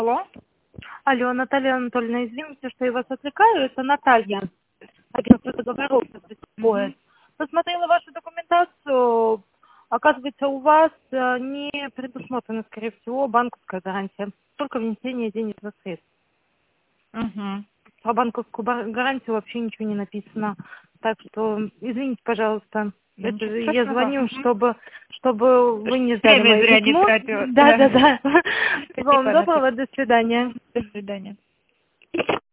Алло? Алло, Наталья Анатольевна, извините, что я вас отвлекаю. Это Наталья, агентство договоров. Мгм. Посмотрела вашу документацию. Оказывается, у вас не предусмотрена, скорее всего, банковская гарантия. Только внесение денежных средств. Мгм. Про банковскую гарантию вообще ничего не написано. Так что, извините, пожалуйста. Да Это ничего же я страшного. звоню, Мгм. чтобы вы не ждали Время мое зря не письмо. тратила. Да, да, Да. да. Всего вам Спасибо, Наталья. доброго, до свидания. До свидания.